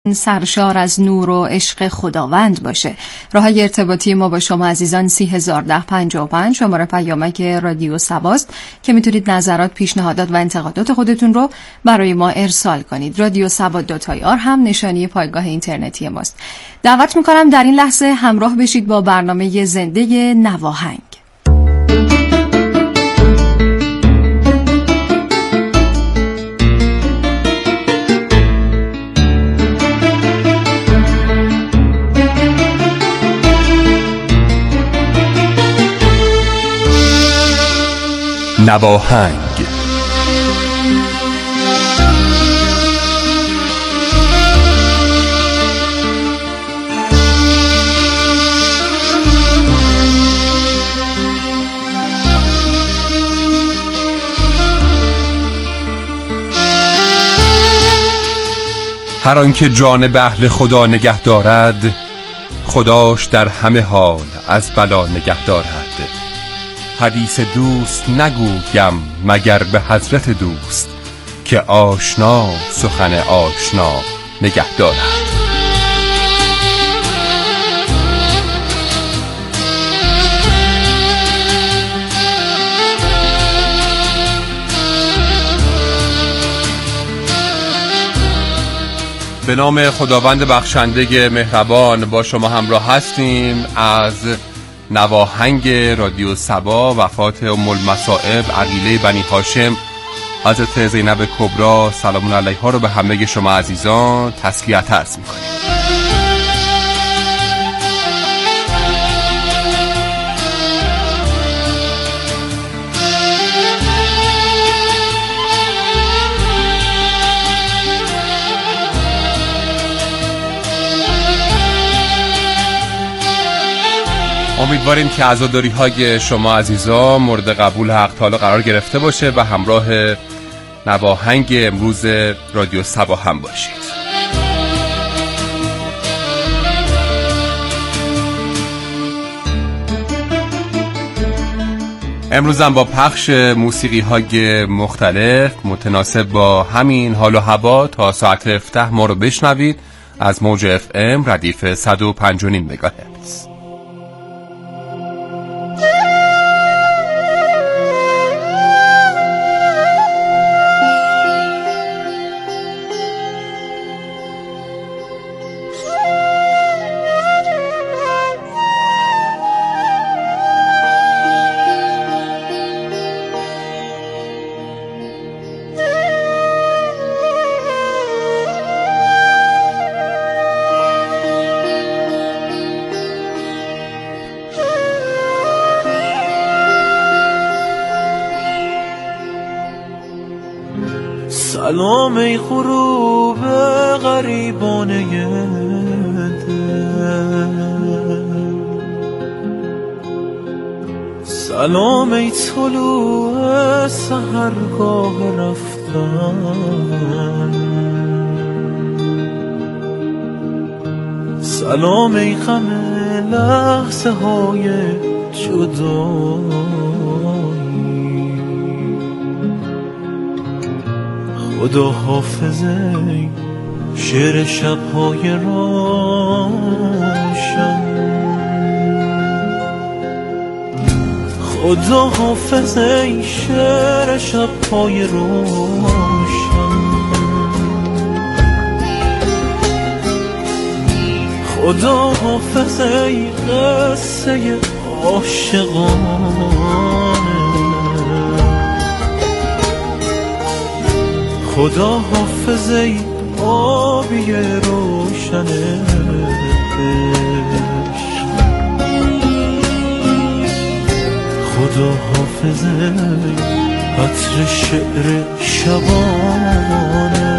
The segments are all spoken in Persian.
سرشار از نور و عشق خداوند باشه. راه ارتباطی ما با شما عزیزان 301055 شماره پیامک رادیو سباست که میتونید نظرات، پیشنهادات و انتقادات خودتون رو برای ما ارسال کنید. رادیو سبا.ir هم نشانی پایگاه اینترنتی ماست. دعوت میکنم در این لحظه همراه بشید با برنامه زنده نواهنگ. نواهنگ. هر آنکه جان به اهل خدا نگه دارد، خداش در همه حال از بلا نگه دارد. حدیث دوست نگویم مگر به حضرت دوست، که آشنا سخن آشنا نگه دارد. به نام خداوند بخشنده مهربان با شما همراه هستیم. از نواهنگ رادیو سبا، وفات ام المصائب عقیله بنی هاشم حضرت زینب کبرا سلام علیها رو به همه شما عزیزان تسلیت عرض می‌کنیم. امیدواریم که عزاداری‌های شما عزیزان مورد قبول حق تعالی قرار گرفته باشه و همراه نواهنگ امروز رادیو سبا هم باشید. امروز هم با پخش موسیقی‌های مختلف متناسب با همین حال و هوا تا ساعت 17 ما رو بشنوید از موج FM ردیف 105.5 مگاهرتز. سلام ای غروب غریبانه دل، سلام ای طلوع سحرگاه رفتن، سلام ای غم لحظه های جدایی، خدا حافظه شعر شب‌های روشن، خدا حافظه شعر شب‌های روشن، خدا حافظه قصه عاشقانه، خدا حافظه آبی روشن عشق، خدا حافظه عطر شعر شبانه.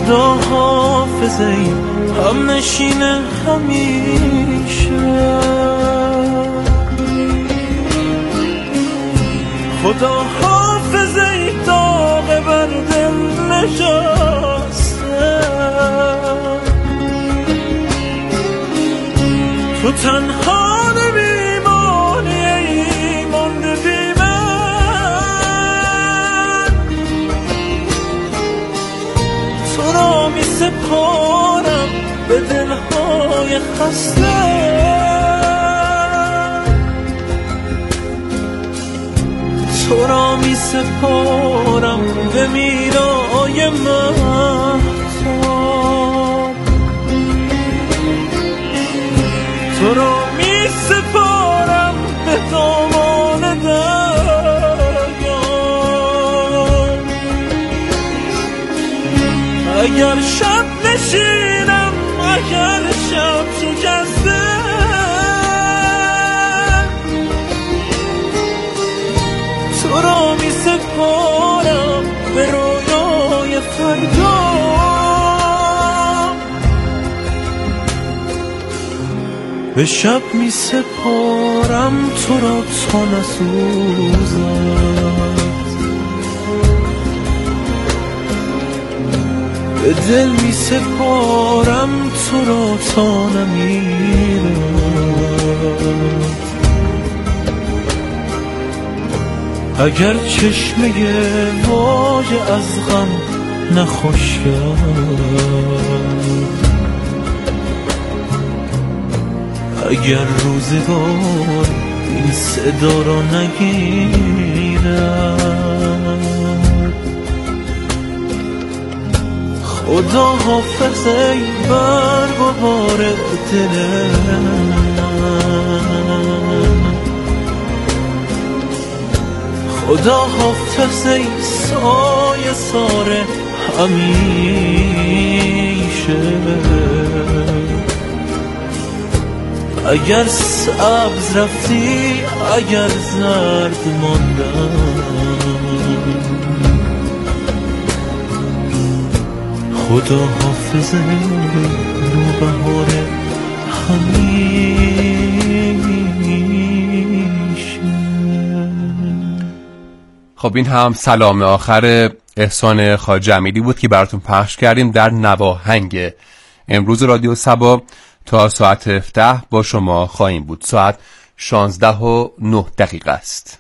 خدا حافظه هم نشین همیشه، خدا حافظه داغ بر دل نشسته، تو تنها نمیمانی ای مانده بی من، تو را می سپارم به دلهای خسته، تو را می سپارم به میرای مهتاب، تو را می سپارم به دامان دریا، اگر شب نشینم اگر شب شکسته، تو را می سپارم به رویای فردا، به شب می سپارم تو را تا نسوزد، به دل می سپارم تو را تا نمیرد، اگر چشمه واژه از غم نخوش کرد، اگر روزگار این صدا را نگیرد، خدا حافظ ای برگ و بار دلم، خدا حافظ ای سایه ساره همیشه، اگر سبز رفتی اگر زرد ماندم، خدا حافظ نوبهار همیشه. خب این هم سلام آخر احسان خواجه امیری بود که براتون پخش کردیم در نواهنگ امروز رادیو صبا. تا ساعت 17 با شما خواهیم بود. ساعت 16:09 است.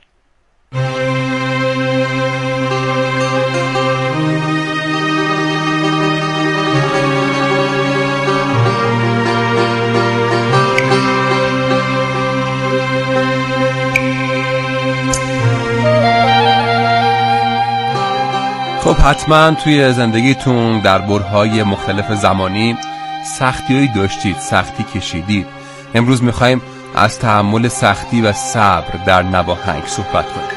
خب حتما توی زندگیتون در برهه‌های مختلف زمانی سختی‌هایی داشتید، سختی کشیدید. امروز می‌خوایم از تحمل سختی و صبر در نواهنگ صحبت کنیم.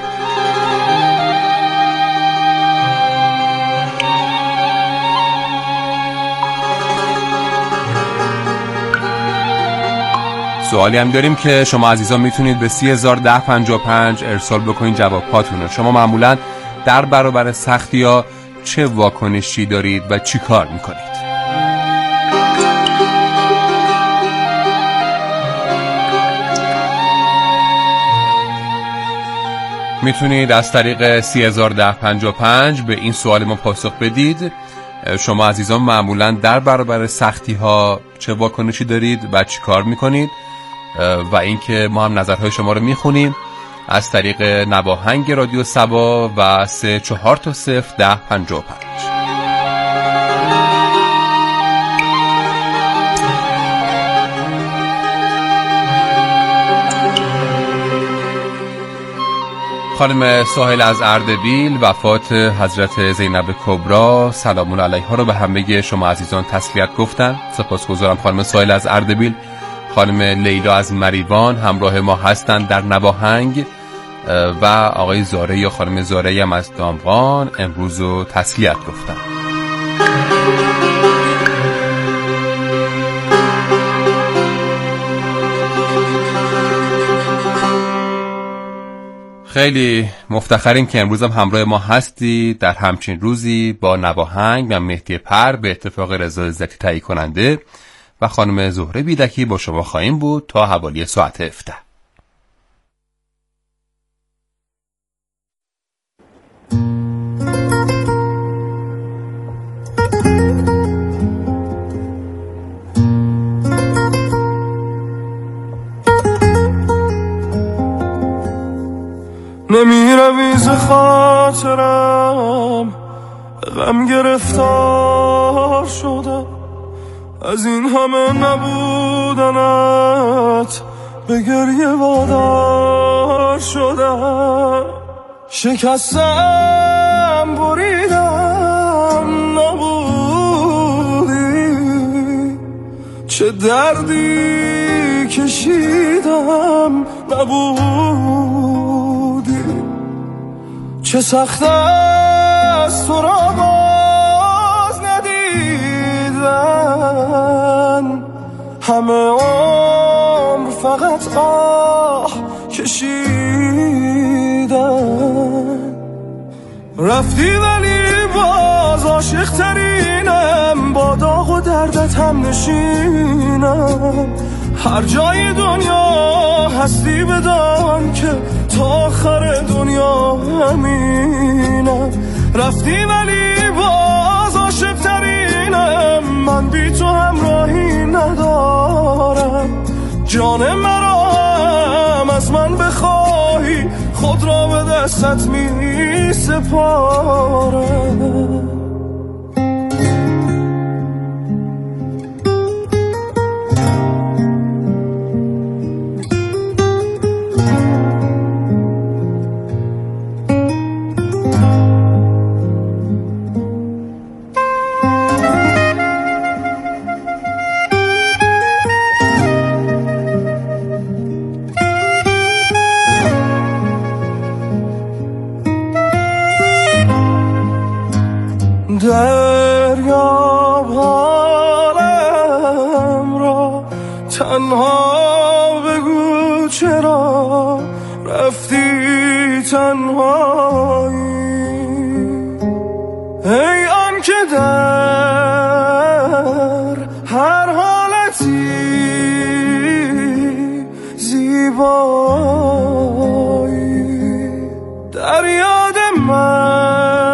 سوالی هم داریم که شما عزیزان میتونید به 301055 ارسال بکنید جواباتونو. شما معمولاً در برابر سختی‌ها چه واکنشی دارید و چی کار میکنید؟ میتونید از طریق 301055 به این سوال ما پاسخ بدید. شما عزیزان معمولاً در برابر سختی‌ها چه واکنشی دارید و چی کار میکنید؟ و اینکه ما هم نظرهای شما رو میخونیم از طریق نواهنگ رادیو صبا و 34-1055. خانم سهیل از اردبیل وفات حضرت زینب کبرا سلام علیها رو به همه شما عزیزان تسلیت گفتن. سپاسگزارم خانم سهیل از اردبیل. خانم لیلا از مریوان همراه ما هستند در نواهنگ و آقای زاره یا خانم زاره هم از دامغان امروز رو تسلیت گفتن. خیلی مفتخریم که امروز هم همراه ما هستی در همچین روزی با نواهنگ و مهدی پر به اتفاق رضا عزتی تهیه کننده و خانم زهره بیدکی با شما خواهیم بود تا حوالی ساعت 17. نمی روی ز خاطرم غم گرفتار شدم، از این همه نبودنت به گریه وادار شدم. شکستم بریدم نبودی، چه دردی کشیدم نبودی، چه سخت است تو را باز ندیدن، همه عمر فقط آه کشیدن. رفتی ولی باز عاشق ترینم، با داغ و دردت هم نشینم، هر جای دنیا هستی بدان که تا آخر دنیا همینم. رفتی ولی باز عاشق ترینم، من بی تو همراهی ندارم، جان مرا هم از من بخواهی خود را به دستت می سپارم. دریاب حالم را تنها بگو، چرا رفتی تنهایی؟ ای آن که در هر حالتی زیبایی، در یاد من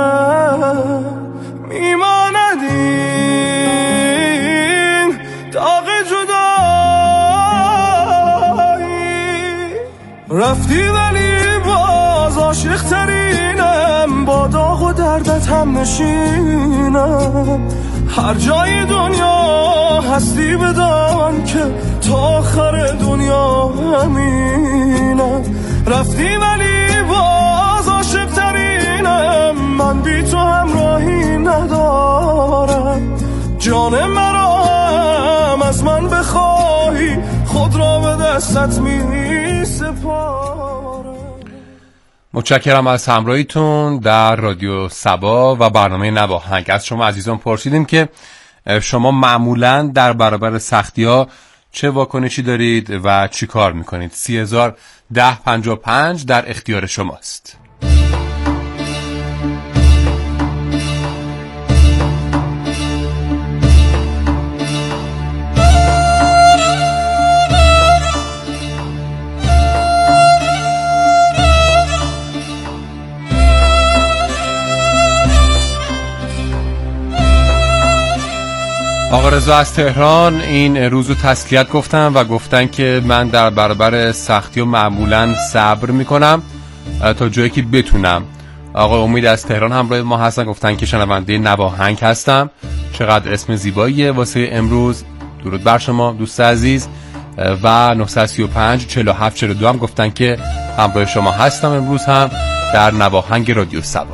رفتی ولی باز عاشق ترینم، با داغ و دردت هم نشینم، هر جای دنیا هستی بدان که تا آخر دنیا همینم. رفتی ولی باز عاشق ترینم، من بی تو همراهی ندارم، جان مرا هم از من بخواهی خود را به دستت می سپارم. متشکرم از همراهیتون در رادیو صبا و برنامه نواهنگ. از شما عزیزان پرسیدیم که شما معمولاً در برابر سختی‌ها چه واکنشی دارید و چی کار میکنید؟ 301055 در اختیار شماست. آقا رضا از تهران این روزو تسلیت گفتن و گفتن که من در برابر سختی و معمولا صبر میکنم تا جایی که بتونم. آقا امید از تهران همراه ما هستن، گفتن که شنونده نواهنگ هستم. چقدر اسم زیباییه واسه امروز. درود بر شما دوست عزیز. و 935 47 42 هم گفتن که همراه شما هستم امروز هم در نواهنگ رادیو صبا.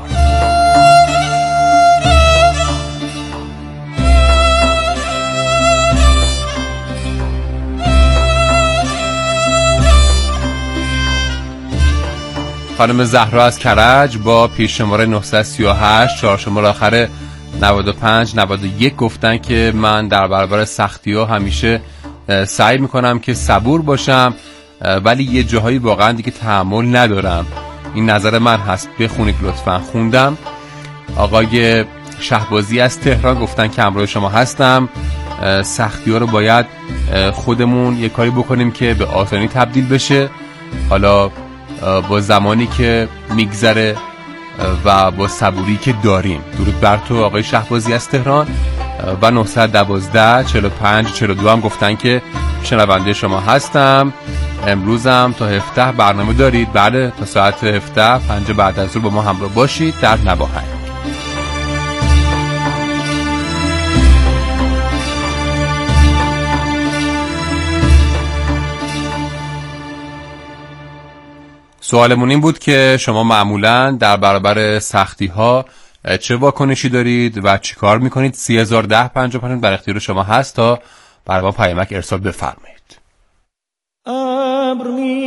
خانم زهرا از کرج با پیش شماره 938 4 شماره آخر 95 91 گفتن که من در برابر سختی‌ها همیشه سعی میکنم که صبور باشم، ولی یه جاهایی واقعا دیگه تحمل ندارم. این نظر من هست، بخونید لطفا. خوندم. آقای شهبازی از تهران گفتن که همراه شما هستم. سختی ها رو باید خودمون یه کاری بکنیم که به آسانی تبدیل بشه، حالا با زمانی که میگذره و با صبوری که داریم. درود بر تو آقای شهبازی از تهران. و 912 45 42 هم گفتن که شنونده شما هستم. امروزم تا 17 برنامه دارید؟ بله، تا ساعت 17 5 بعد از ظهر با ما همراه باشید در نواهنگ. سوالمون این بود که شما معمولاً در برابر سختی ها چه واکنشی دارید و چی کار میکنید؟ 301055 بر اختیار شما هست تا برای ما پیامک ارسال بفرمایید. ابر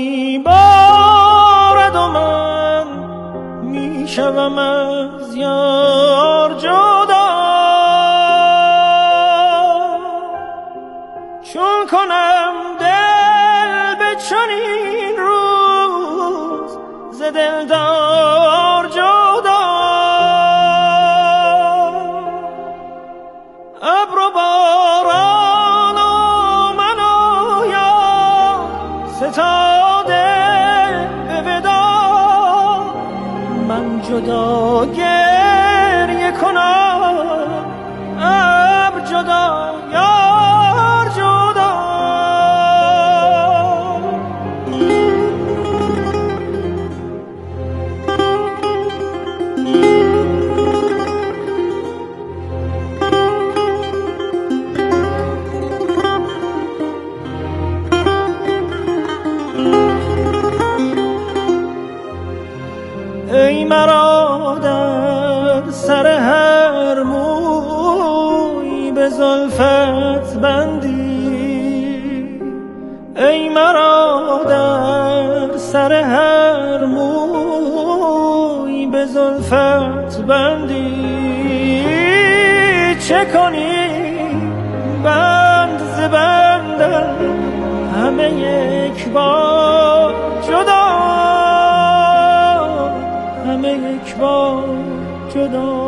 میبارد و من میشوم از یار جدا، چون کنم دل به چنین روز ز دلدار جدا. ابر و باران و من و یار ستاده به ودا، من جدا گریه کنم، ابر جدا یار جدا. ای مرا در سر هر موی به زلفت بندی، ای مرا در سر هر موی به زلفت بندی، چه کنی بند ز بندم همه یک بار جدا، همه یک بار جدا.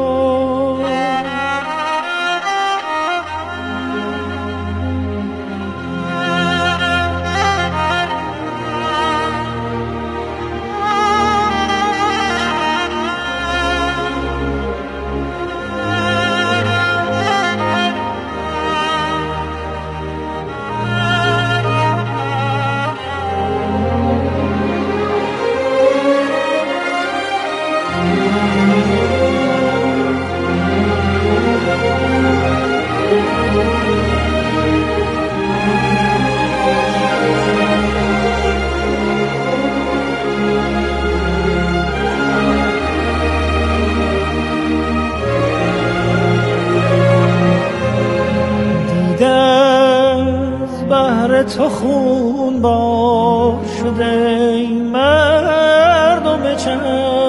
تو خون بار شده ای مردم چشم،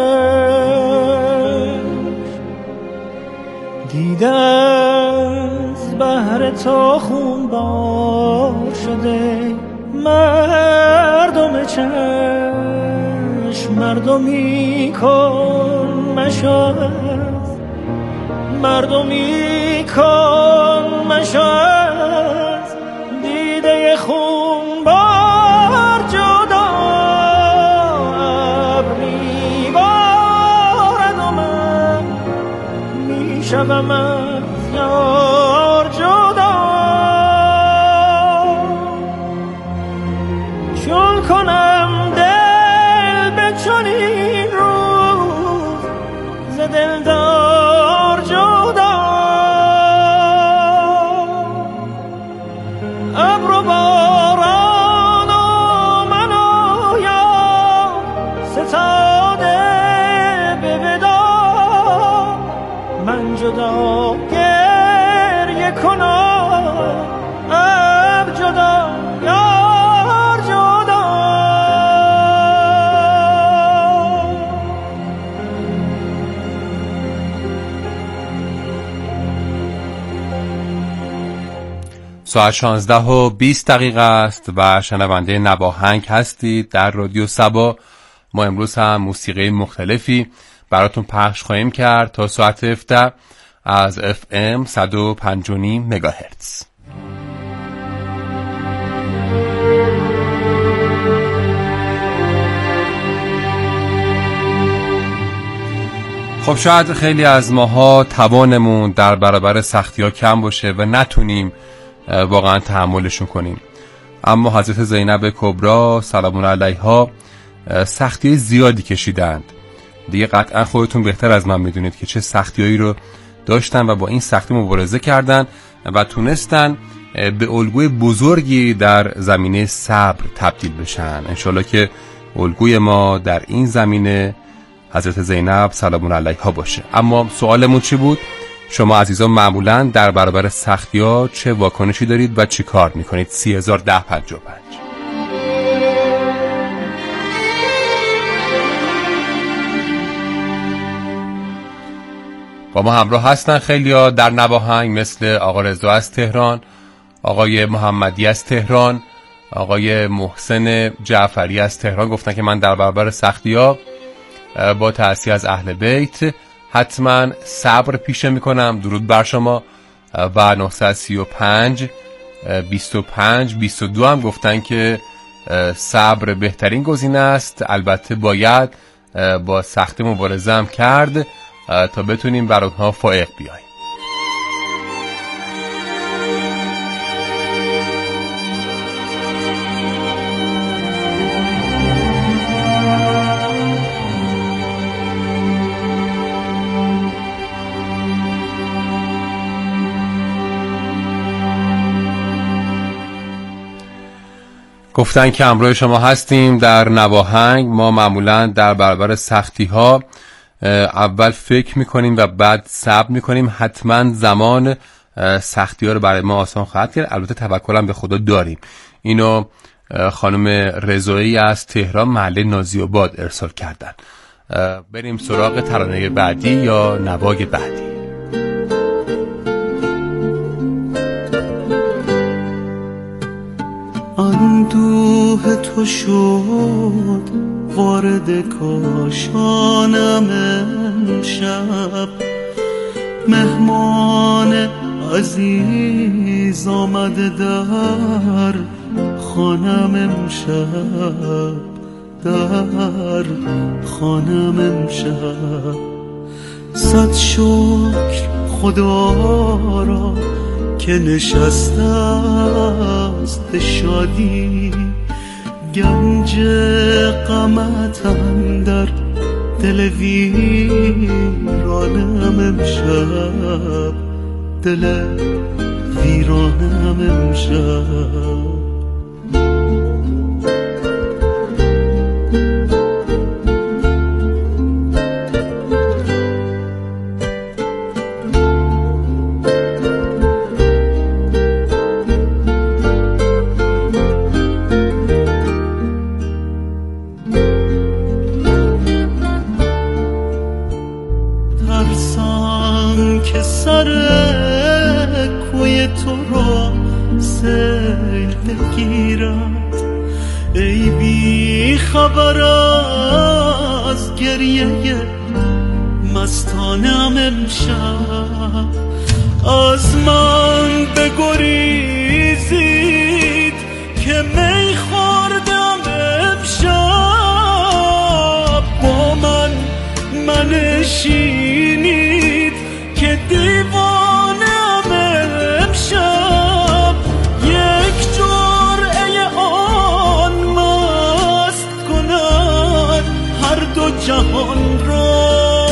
دیده از بحر تو خون بار شده مردم چشم، مردمی کن مشاهد، مردمی کن مشاهد، دیده خون بار جدا. ابر میبارد و من میشوم از یار جدا، چون کنم دل به چنین روز ز دلدار جدا. ابر و باران و من و یار ستاده به ودا، من جدا گریه کنم، ابر جدا یار جدا. ساعت 16:20 است و شنونده نواهنگ هستید در رادیو صبا ما امروز هم موسیقی مختلفی براتون پخش خواهیم کرد تا ساعت 17 از FM 105.5 مگاهرتز. خب شاید خیلی از ماها توانمون در برابر سختی‌ها کم باشه و نتونیم واقعا تحملشون کنیم، اما حضرت زینب کبرا سلام علیها سختی زیادی کشیدند. دیگه قطعا خودتون بهتر از من میدونید که چه سختیایی رو داشتن و با این سختی مبارزه کردن و تونستن به الگوی بزرگی در زمینه صبر تبدیل بشن. انشالله که الگوی ما در این زمینه حضرت زینب سلام علیها باشه. اما سوالمون چی بود؟ شما عزیزان معمولاً در برابر سختی‌ها چه واکنشی دارید و چی کار میکنید؟ 301055 با ما همراه هستن خیلی‌ها در نواهنگ، مثل آقا رضا از تهران، آقای محمدی از تهران، آقای محسن جعفری از تهران. گفتن که من در برابر سختی‌ها با تأسیس از اهل بیت حتما صبر پیشه میکنم. درود بر شما. و 935 25 22 هم گفتن که صبر بهترین گزینه است، البته باید با سختی مبارزه هم کرد تا بتونیم بر اونها فائق بیاییم. گفتن که همراه شما هستیم در نواهنگ. ما معمولا در برابر سختی ها اول فکر میکنیم و بعد صبر میکنیم. حتما زمان سختی ها رو برای ما آسان خواهد کرد، البته توکلم به خدا داریم. اینو خانم رضایی از تهران محله نازی‌آباد ارسال کردن. بریم سراغ ترانه بعدی یا نوای بعدی. اندوه تو شد وارد کاشانم امشب، مهمان عزیز آمده در خانم امشب، در خانم امشب. صد شکر خدا را که نشسته است به شادی، گنج غمت اندر دل ویرانم امشب، دل ویرانم امشب. ای بی خبر از گریه مستانم امشب، از من بگریزید که می خوردم امشب، با من منشینید که دیوانم امشب. یک جرعه آن مست کند هر دو جهان را،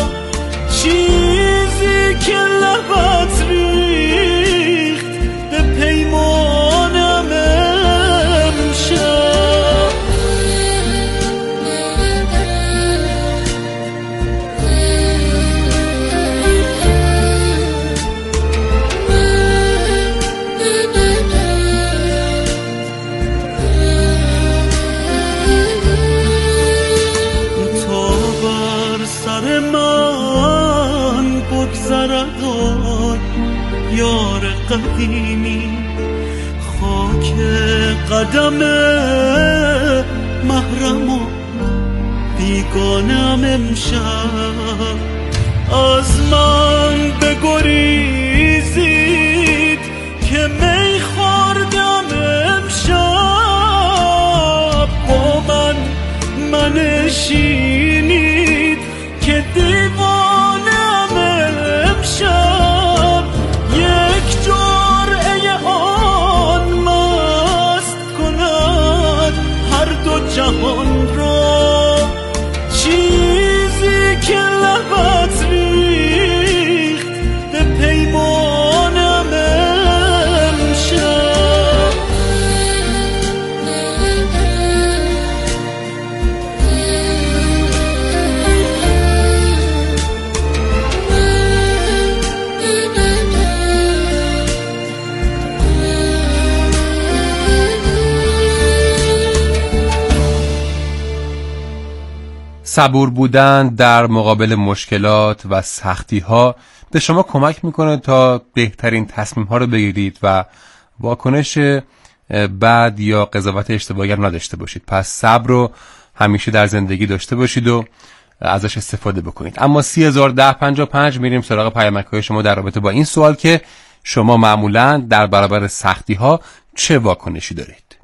چیزی که لبت ریخت به پیمانم امشب. یار قدیمی خاک قدم محرم و بیگانم امشب از من بگریزید که می خوردم امشب با من منشینید که دیوانم امشب یک جرعه آن مست کند هر دو جهان را چیزی که لبت ریخت به پیمانم امشب صبور بودن در مقابل مشکلات و سختی ها به شما کمک میکنه تا بهترین تصمیم ها رو بگیرید و واکنش بد یا قضاوت اشتباهی نداشته باشید. پس صبر رو همیشه در زندگی داشته باشید و ازش استفاده بکنید. اما 301055 میریم سراغ پیامک‌های شما در رابطه با این سوال که شما معمولاً در برابر سختی ها چه واکنشی دارید؟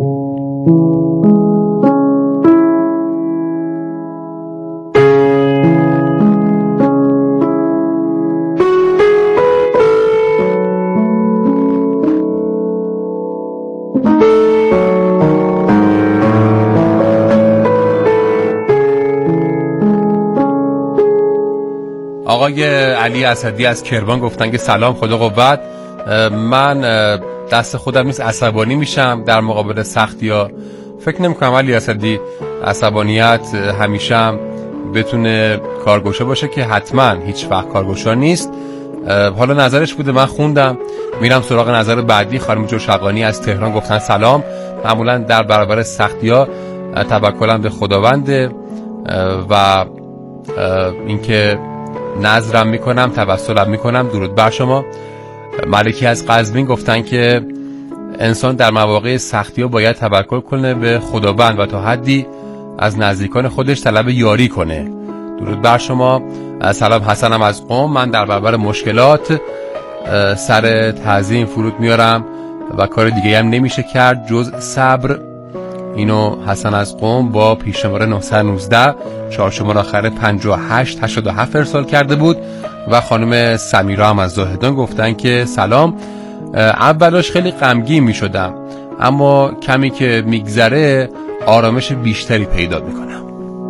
آقای علی اسدی از کرمان گفتن که سلام، خدا قوت. من دست خودم نیست، عصبانی میشم در مقابل سختی‌ها. فکر نمی‌کنم علی اسدی عصبانیت همیشه هم بتونه کارگوشه باشه که حتما هیچ وقت کارگوشه نیست. حالا نظرش بوده، من خوندم. میرم سراغ نظر بعدی. خانم جوشقانی از تهران گفتن سلام، معمولا در برابر سختی‌ها توکلم به خداونده و اینکه نظرم میکنم، توسلم میکنم. درود بر شما. ملکی از قزوین گفتن که انسان در مواقع سختی ها باید توکل کنه به خداوند و تا حدی از نزدیکان خودش طلب یاری کنه. درود بر شما. سلام، حسنم از قم. من در برابر مشکلات سر تعظیم فرود میارم و کار دیگه هم نمیشه کرد جز صبر. اینو حسن از قم با پیش شماره 919 4 شماره آخر 5887 ارسال کرده بود. و خانم سمیرا هم از زاهدان گفتن که سلام، اولش خیلی غمگین می شدم اما کمی که میگذره آرامش بیشتری پیدا میکنم.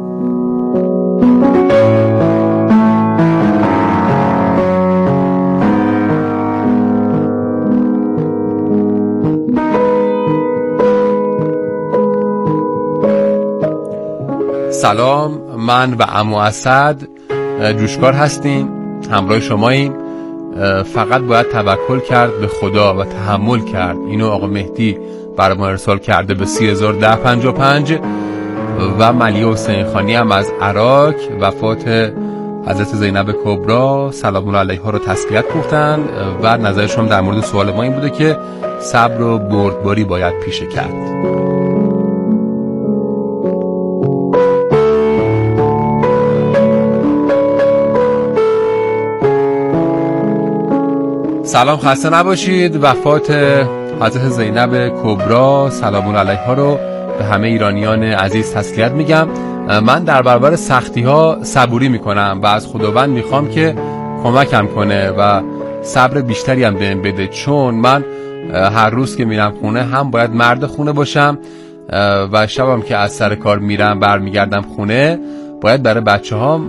سلام، من و عمو اسد جوشکار هستیم، همراه شماییم. فقط باید توکل کرد به خدا و تحمل کرد. اینو آقا مهدی برای ما ارسال کرده به 301055. و ملیه حسین خانی هم از عراق وفات حضرت زینب کبرا سلام علیها رو تسلیت گفتن و نظرشون در مورد سوال ما این بوده که صبر و بردباری باید پیشه کرد. سلام، خسته نباشید. وفات حضرت زینب کبرا سلام علیها رو به همه ایرانیان عزیز تسلیت میگم. من در برابر سختی ها صبوری میکنم و از خداوند میخوام که کمکم کنه و صبر بیشتری هم بهم بده، چون من هر روز که میرم خونه هم باید مرد خونه باشم و شبم که از سر کار میرم برمیگردم خونه باید برای بچه ها